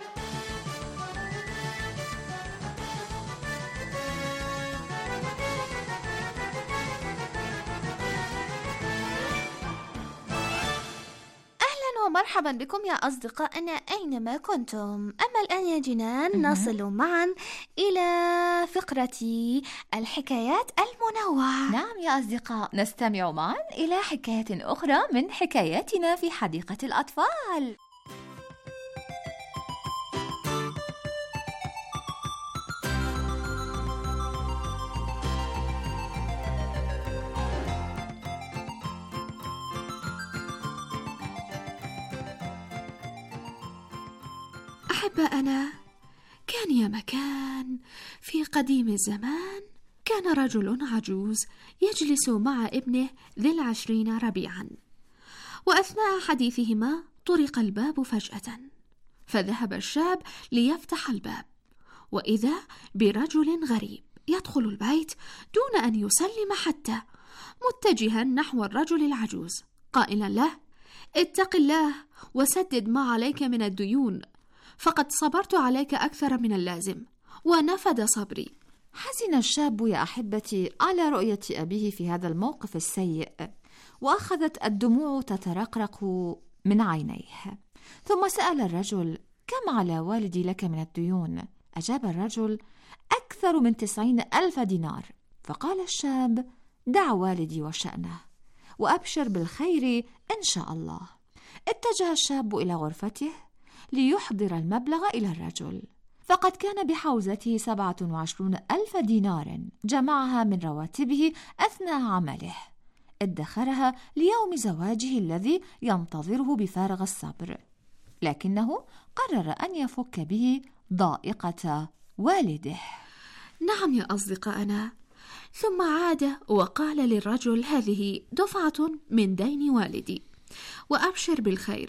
مرحبا بكم يا أصدقائنا أينما كنتم. أما الآن يا جنان نصل معا إلى فقرة الحكايات المنوعة. نعم يا أصدقاء، نستمع معا إلى حكاية أخرى من حكاياتنا في حديقة الأطفال. أحبائنا، كان يا مكان في قديم الزمان كان رجل عجوز يجلس مع ابنه ذي العشرين ربيعا، وأثناء حديثهما طرق الباب فجأة، فذهب الشاب ليفتح الباب، وإذا برجل غريب يدخل البيت دون أن يسلم حتى، متجها نحو الرجل العجوز قائلا له: اتق الله وسدد ما عليك من الديون، فقد صبرت عليك أكثر من اللازم ونفد صبري. حزن الشاب يا أحبتي على رؤية أبيه في هذا الموقف السيء، وأخذت الدموع تترقرق من عينيه، ثم سأل الرجل: كم على والدي لك من الديون؟ أجاب الرجل: أكثر من تسعين ألف دينار. فقال الشاب: دع والدي وشأنه وأبشر بالخير إن شاء الله. اتجه الشاب إلى غرفته ليحضر المبلغ إلى الرجل، فقد كان بحوزته سبعة وعشرون ألف دينار جمعها من رواتبه أثناء عمله، ادخرها ليوم زواجه الذي ينتظره بفارغ الصبر، لكنه قرر أن يفك به ضائقة والده. نعم يا أصدقائنا، ثم عاد وقال للرجل: هذه دفعة من دين والدي، وأبشر بالخير،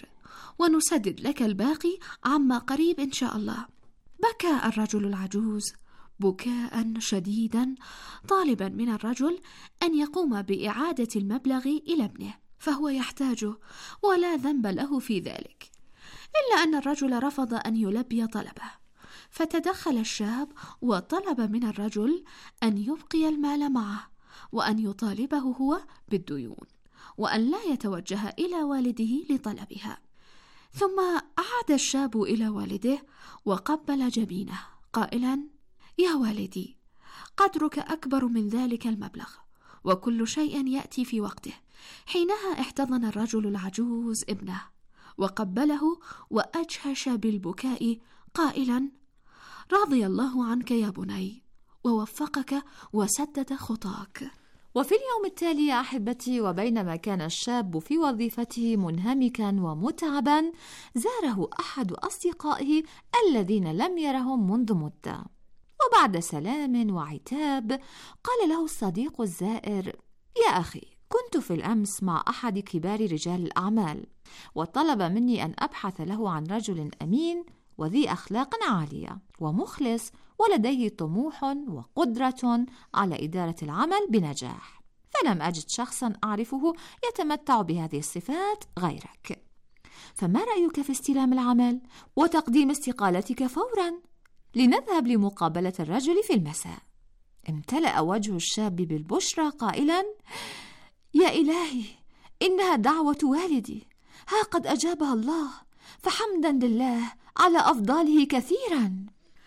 ونسدد لك الباقي عما قريب إن شاء الله. بكى الرجل العجوز بكاء شديدا طالبا من الرجل أن يقوم بإعادة المبلغ إلى ابنه، فهو يحتاجه ولا ذنب له في ذلك، إلا أن الرجل رفض أن يلبي طلبه، فتدخل الشاب وطلب من الرجل أن يبقي المال معه، وأن يطالبه هو بالديون، وأن لا يتوجه إلى والده لطلبها. ثم عاد الشاب إلى والده وقبل جبينه قائلا: يا والدي، قدرك أكبر من ذلك المبلغ، وكل شيء يأتي في وقته. حينها احتضن الرجل العجوز ابنه وقبله وأجهش بالبكاء قائلا: رضي الله عنك يا بني، ووفقك وسدد خطاك. وفي اليوم التالي يا أحبتي، وبينما كان الشاب في وظيفته منهمكا ومتعبا، زاره أحد أصدقائه الذين لم يرهم منذ مدة، وبعد سلام وعتاب قال له الصديق الزائر: يا أخي، كنت في الأمس مع أحد كبار رجال الأعمال، وطلب مني أن أبحث له عن رجل أمين وذي أخلاق عالية ومخلص ولديه طموح وقدرة على إدارة العمل بنجاح، فلم أجد شخصا أعرفه يتمتع بهذه الصفات غيرك، فما رأيك في استلام العمل وتقديم استقالتك فورا؟ لنذهب لمقابلة الرجل في المساء. امتلأ وجه الشاب بالبشرى قائلا: يا إلهي، إنها دعوة والدي، ها قد أجابها الله، فحمدا لله على أفضاله كثيرا.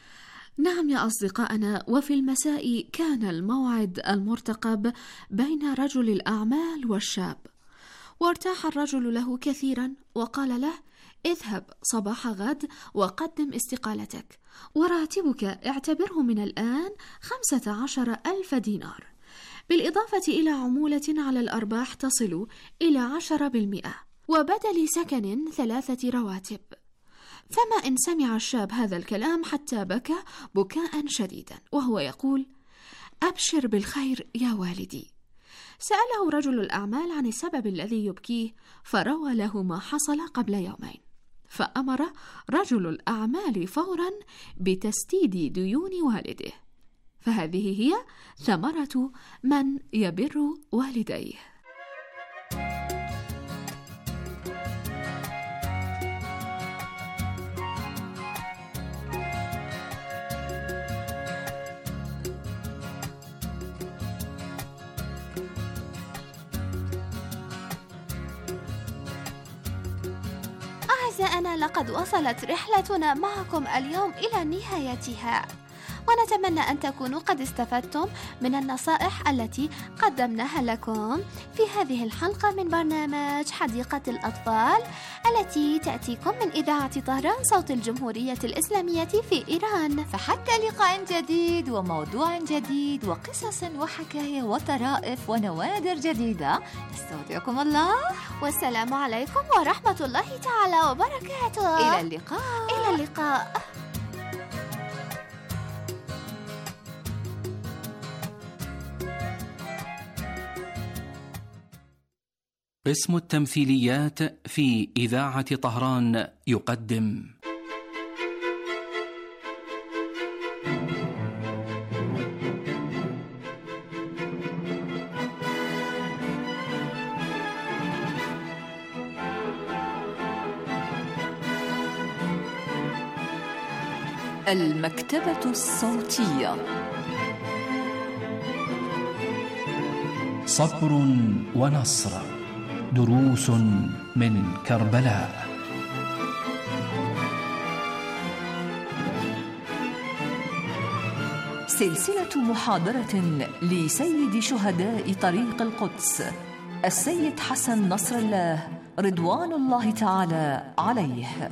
نعم يا أصدقائنا، وفي المساء كان الموعد المرتقب بين رجل الأعمال والشاب، وارتاح الرجل له كثيرا وقال له: اذهب صباح غد وقدم استقالتك، وراتبك اعتبره من الآن خمسة عشر ألف دينار، بالإضافة إلى عمولة على الأرباح تصل إلى عشرة بالمئة، وبدل سكن ثلاثة رواتب. فما إن سمع الشاب هذا الكلام حتى بكى بكاء شديدا وهو يقول: أبشر بالخير يا والدي. سأله رجل الأعمال عن السبب الذي يبكيه، فروى له ما حصل قبل يومين، فأمر رجل الأعمال فورا بتسديد ديون والده. فهذه هي ثمرة من يبر والديه. أعزائنا، لقد وصلت رحلتنا معكم اليوم إلى نهايتها، ونتمنى أن تكونوا قد استفدتم من النصائح التي قدمناها لكم في هذه الحلقة من برنامج حديقة الأطفال التي تأتيكم من إذاعة طهران صوت الجمهورية الإسلامية في إيران. فحتى لقاء جديد وموضوع جديد وقصص وحكاية وطرائف ونوادر جديدة، نستودعكم الله، والسلام عليكم ورحمة الله تعالى وبركاته. إلى اللقاء. إلى اللقاء. قسم التمثيليات في إذاعة طهران يقدم المكتبة الصوتية. صبر ونصر، دروس من كربلاء. سلسلة محاضرة لسيد شهداء طريق القدس السيد حسن نصر الله رضوان الله تعالى عليه.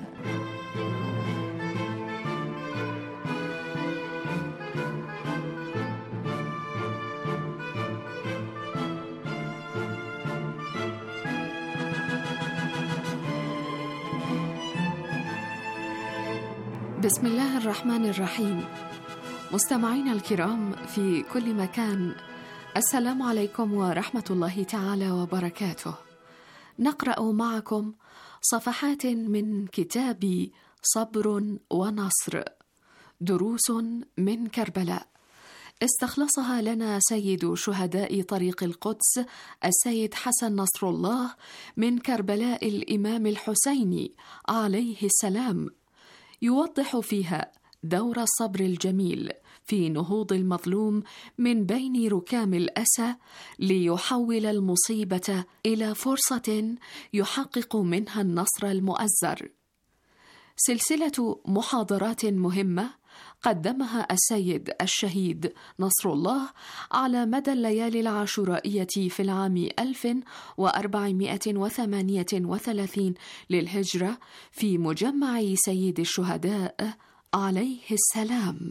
بسم الله الرحمن الرحيم. مستمعينا الكرام في كل مكان، السلام عليكم ورحمة الله تعالى وبركاته. نقرأ معكم صفحات من كتاب صبر ونصر، دروس من كربلاء، استخلصها لنا سيد شهداء طريق القدس السيد حسن نصر الله من كربلاء الإمام الحسيني عليه السلام، يوضح فيها دور الصبر الجميل في نهوض المظلوم من بين ركام الأسى ليحول المصيبة إلى فرصة يحقق منها النصر المؤزر. سلسلة محاضرات مهمة قدمها السيد الشهيد نصر الله على مدى الليالي العاشورائية في العام ألف وأربعمائة وثمانية وثلاثين للهجرة في مجمع سيد الشهداء عليه السلام.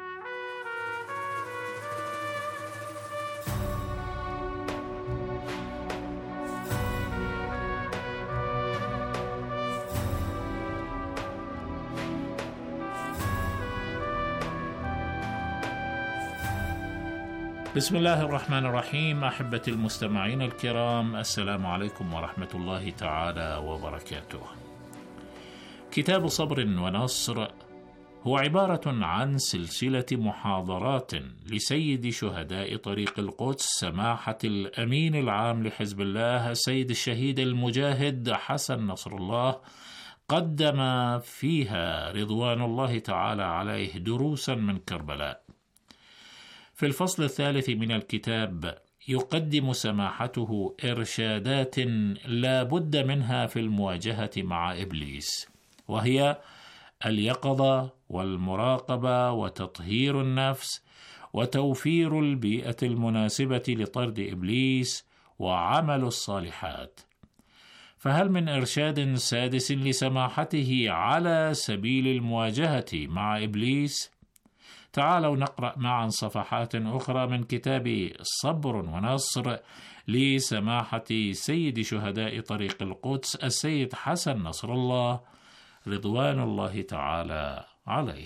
بسم الله الرحمن الرحيم. أحبتي المستمعين الكرام، السلام عليكم ورحمة الله تعالى وبركاته. كتاب صبر ونصر هو عبارة عن سلسلة محاضرات لسيد شهداء طريق القدس سماحة الأمين العام لحزب الله السيد الشهيد المجاهد حسن نصر الله، قدم فيها رضوان الله تعالى عليه دروسا من كربلاء. في الفصل الثالث من الكتاب يقدم سماحته إرشادات لا بد منها في المواجهة مع إبليس، وهي اليقظة والمراقبة وتطهير النفس وتوفير البيئة المناسبة لطرد إبليس وعمل الصالحات. فهل من إرشاد سادس لسماحته على سبيل المواجهة مع إبليس؟ تعالوا نقرأ معا صفحات أخرى من كتاب صبر ونصر لسماحة سيد شهداء طريق القدس السيد حسن نصر الله رضوان الله تعالى عليه.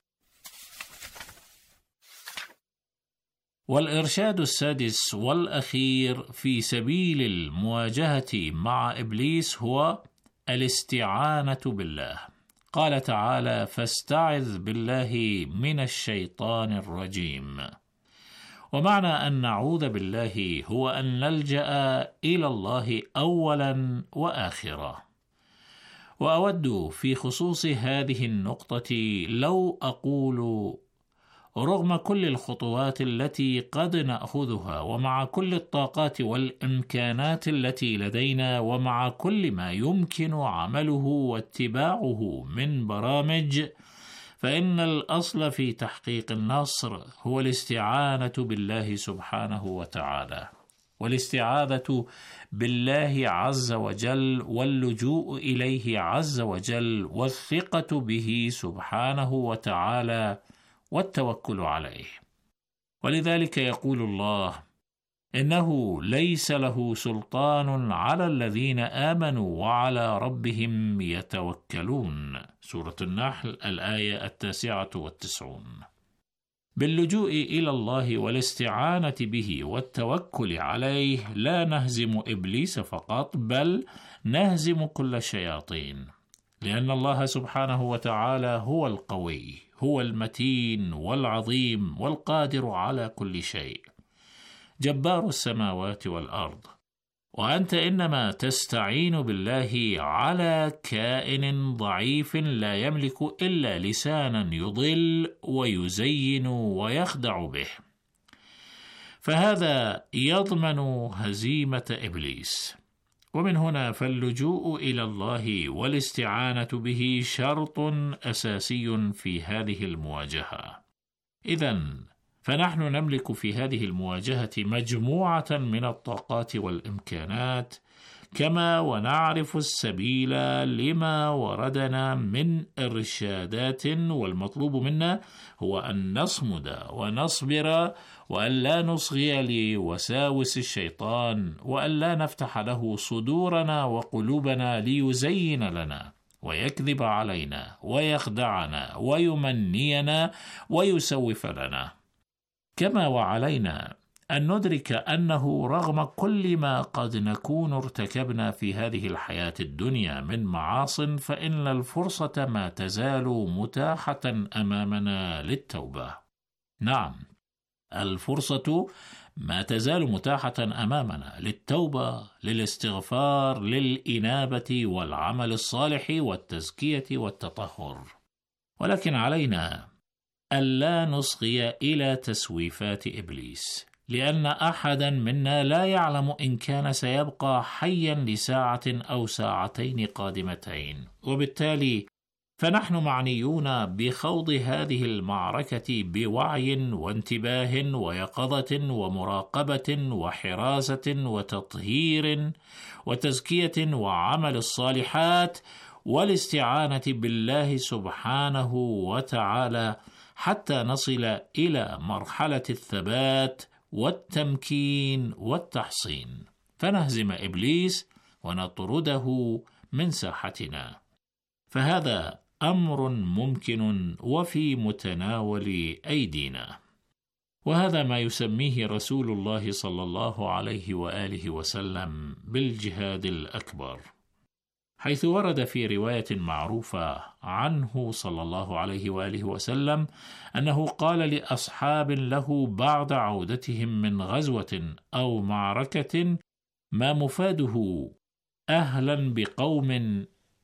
والإرشاد السادس والأخير في سبيل المواجهة مع إبليس هو الاستعانة بالله. قال تعالى: فاستعذ بالله من الشيطان الرجيم. ومعنى أن نعوذ بالله هو أن نلجأ إلى الله أولا وآخرا. وأود في خصوص هذه النقطة لو أقول: رغم كل الخطوات التي قد نأخذها، ومع كل الطاقات والإمكانات التي لدينا، ومع كل ما يمكن عمله واتباعه من برامج، فإن الأصل في تحقيق النصر هو الاستعانة بالله سبحانه وتعالى، والاستعاذة بالله عز وجل، واللجوء إليه عز وجل، والثقة به سبحانه وتعالى، والتوكل عليه. ولذلك يقول الله: إنه ليس له سلطان على الذين آمنوا وعلى ربهم يتوكلون. سورة النحل الآية التاسعة والتسعون. باللجوء إلى الله والاستعانة به والتوكل عليه لا نهزم إبليس فقط، بل نهزم كل الشياطين، لأن الله سبحانه وتعالى هو القوي، هو المتين والعظيم والقادر على كل شيء، جبار السماوات والأرض. وأنت إنما تستعين بالله على كائن ضعيف لا يملك إلا لسانا يضل ويزين ويخدع به، فهذا يضمن هزيمة إبليس. ومن هنا فاللجوء إلى الله والاستعانة به شرط أساسي في هذه المواجهة. إذن فنحن نملك في هذه المواجهة مجموعة من الطاقات والإمكانات، كما ونعرف السبيل لما وردنا من إرشادات، والمطلوب منا هو أن نصمد ونصبر، وأن لا نصغي لوساوس الشيطان، وأن لا نفتح له صدورنا وقلوبنا ليزين لنا ويكذب علينا ويخدعنا ويمنينا ويسوف لنا. كما وعلينا أن ندرك أنه رغم كل ما قد نكون ارتكبنا في هذه الحياة الدنيا من معاصٍ، فإن الفرصة ما تزال متاحة أمامنا للتوبة. نعم، الفرصة ما تزال متاحة أمامنا للتوبة، للاستغفار، للإنابة والعمل الصالح والتزكية والتطهر. ولكن علينا ألا نصغي إلى تسويفات إبليس، لأن أحدا منا لا يعلم إن كان سيبقى حيا لساعة أو ساعتين قادمتين، وبالتالي فنحن معنيون بخوض هذه المعركة بوعي وانتباه ويقظة ومراقبة وحراسة وتطهير وتزكية وعمل الصالحات والاستعانة بالله سبحانه وتعالى حتى نصل إلى مرحلة الثبات والتمكين والتحصين، فنهزم إبليس ونطرده من ساحتنا. فهذا أمر ممكن وفي متناول أيدينا، وهذا ما يسميه رسول الله صلى الله عليه وآله وسلم بالجهاد الأكبر، حيث ورد في رواية معروفة عنه صلى الله عليه وآله وسلم أنه قال لأصحاب له بعد عودتهم من غزوة أو معركة: ما مفاده أهلا بقوم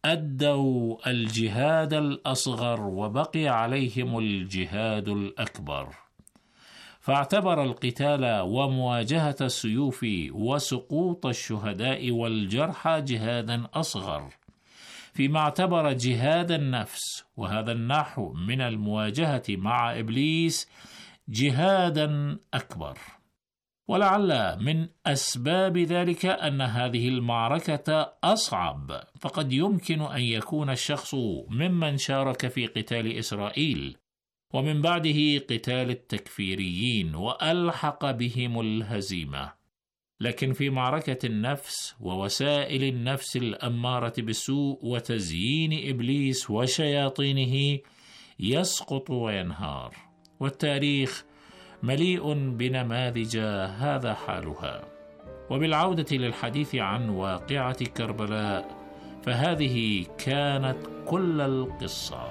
أدوا الجهاد الأصغر وبقي عليهم الجهاد الأكبر. فاعتبر القتال ومواجهة السيوف وسقوط الشهداء والجرحى جهادا أصغر، فيما اعتبر جهاد النفس وهذا النحو من المواجهة مع إبليس جهادا أكبر. ولعل من أسباب ذلك أن هذه المعركة أصعب، فقد يمكن أن يكون الشخص ممن شارك في قتال إسرائيل ومن بعده قتال التكفيريين وألحق بهم الهزيمة، لكن في معركة النفس ووسائل النفس الأمارة بالسوء وتزيين إبليس وشياطينه يسقط وينهار، والتاريخ مليء بنماذج هذا حالها. وبالعودة للحديث عن واقعة كربلاء، فهذه كانت كل القصة.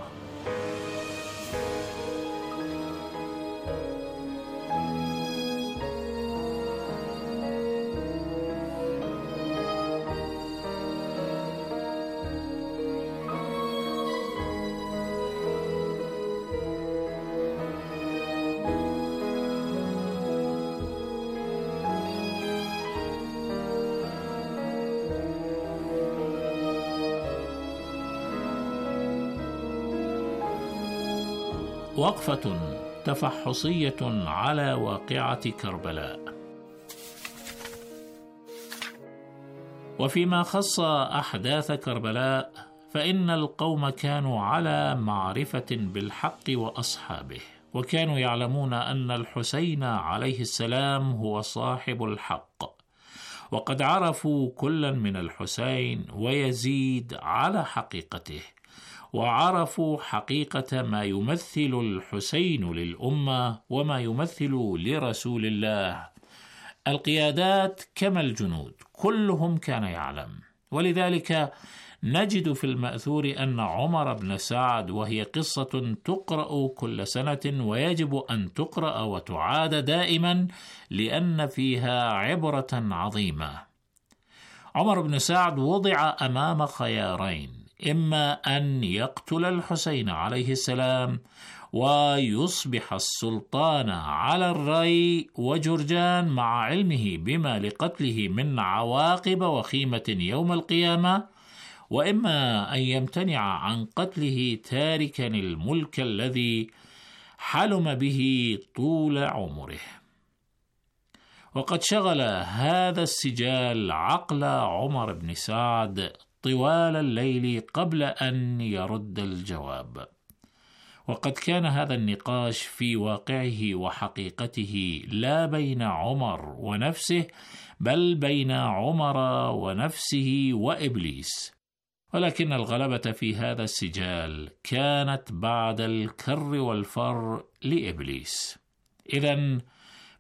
وقفة تفحصية على واقعة كربلاء. وفيما خص أحداث كربلاء، فإن القوم كانوا على معرفة بالحق وأصحابه، وكانوا يعلمون أن الحسين عليه السلام هو صاحب الحق، وقد عرفوا كلا من الحسين ويزيد على حقيقته، وعرفوا حقيقة ما يمثل الحسين للأمة وما يمثل لرسول الله. القيادات كما الجنود كلهم كان يعلم، ولذلك نجد في المأثور أن عمر بن سعد، وهي قصة تقرأ كل سنة ويجب أن تقرأ وتعاد دائما لأن فيها عبرة عظيمة. عمر بن سعد وضع أمام خيارين: إما أن يقتل الحسين عليه السلام ويصبح السلطان على الري وجرجان مع علمه بما لقتله من عواقب وخيمة يوم القيامة، وإما أن يمتنع عن قتله تاركا الملك الذي حلم به طول عمره. وقد شغل هذا السجال عقل عمر بن سعد طوال الليل قبل أن يرد الجواب، وقد كان هذا النقاش في واقعه وحقيقته لا بين عمر ونفسه، بل بين عمر ونفسه وإبليس، ولكن الغلبة في هذا السجال كانت بعد الكر والفر لإبليس. إذن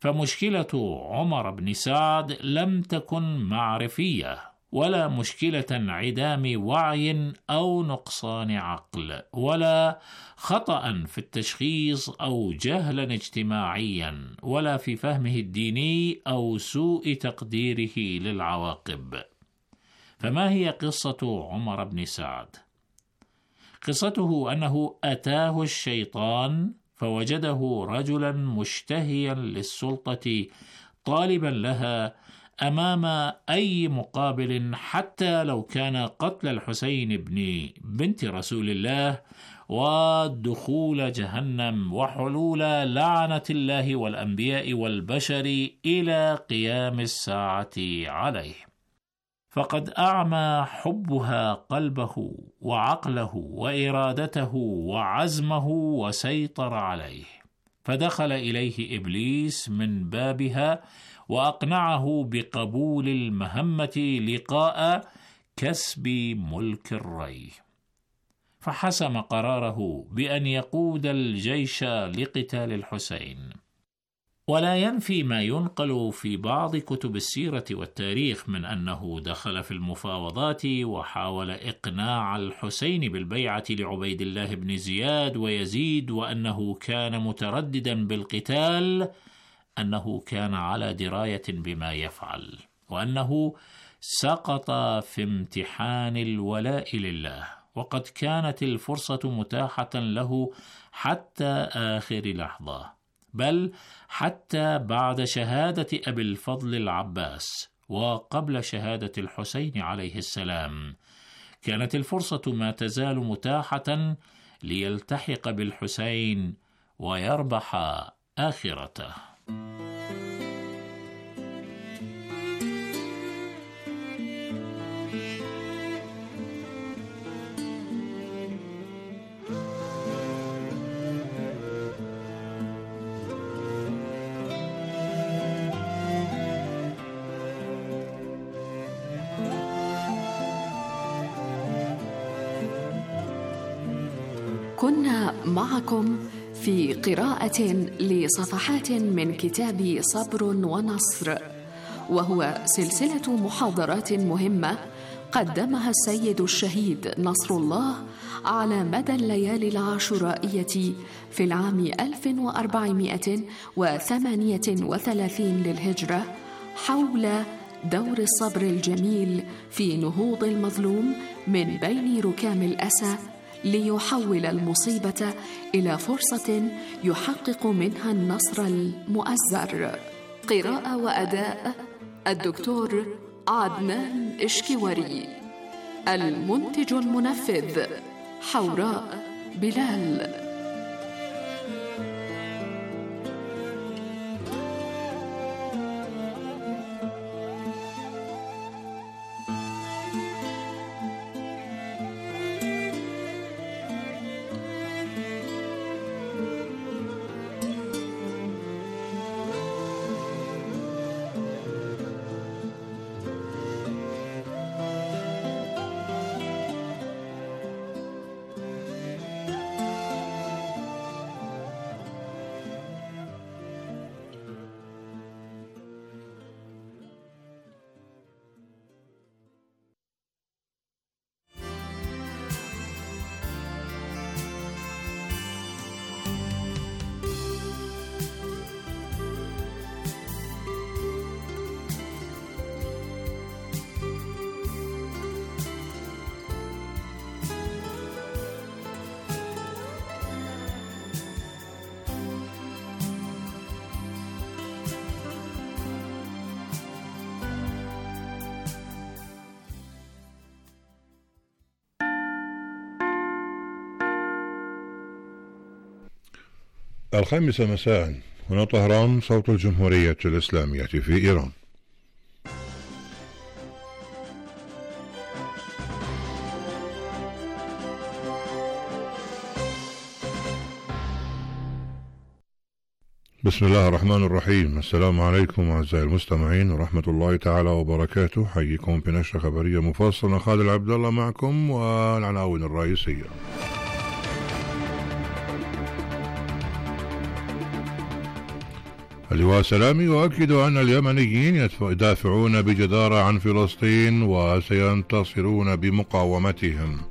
فمشكلة عمر بن سعد لم تكن معرفية ولا مشكلة انعدام وعي أو نقصان عقل ولا خطأ في التشخيص أو جهلا اجتماعيا ولا في فهمه الديني أو سوء تقديره للعواقب. فما هي قصة عمر بن سعد؟ قصته أنه أتاه الشيطان فوجده رجلا مشتهيا للسلطة طالبا لها أمام أي مقابل حتى لو كان قتل الحسين بن بنت رسول الله ودخول جهنم وحلول لعنة الله والأنبياء والبشر إلى قيام الساعة عليه. فقد أعمى حبها قلبه وعقله وإرادته وعزمه وسيطر عليه، فدخل إليه إبليس من بابها وأقنعه بقبول المهمة لقاء كسب ملك الري، فحسم قراره بأن يقود الجيش لقتال الحسين. ولا ينفي ما ينقل في بعض كتب السيرة والتاريخ من أنه دخل في المفاوضات وحاول إقناع الحسين بالبيعة لعبيد الله بن زياد ويزيد، وأنه كان مترددا بالقتال، أنه كان على دراية بما يفعل، وأنه سقط في امتحان الولاء لله، وقد كانت الفرصة متاحة له حتى آخر لحظة، بل حتى بعد شهادة أبي الفضل العباس وقبل شهادة الحسين عليه السلام كانت الفرصة ما تزال متاحة ليلتحق بالحسين ويربح آخرته. كنا معكم في قراءة لصفحات من كتاب صبر ونصر، وهو سلسلة محاضرات مهمة قدمها السيد الشهيد نصر الله على مدى الليالي العاشورائية في العام ألف وأربعمائة وثمانية وثلاثين للهجرة حول دور الصبر الجميل في نهوض المظلوم من بين ركام الأسى ليحول المصيبة إلى فرصة يحقق منها النصر المؤزر. قراءة وأداء الدكتور عدنان إشكيوري. المنتج المنفذ حوراء بلال. الخامسة مساء، هنا طهران، صوت الجمهورية الإسلامية في إيران. بسم الله الرحمن الرحيم. السلام عليكم أعزائي المستمعين ورحمة الله تعالى وبركاته. حييكم بنشرة خبرية مفصلة. خالد عبد الله معكم والعناوين الرئيسية. اللواء سلامي يؤكد أن اليمنيين يدافعون بجدارة عن فلسطين وسينتصرون بمقاومتهم.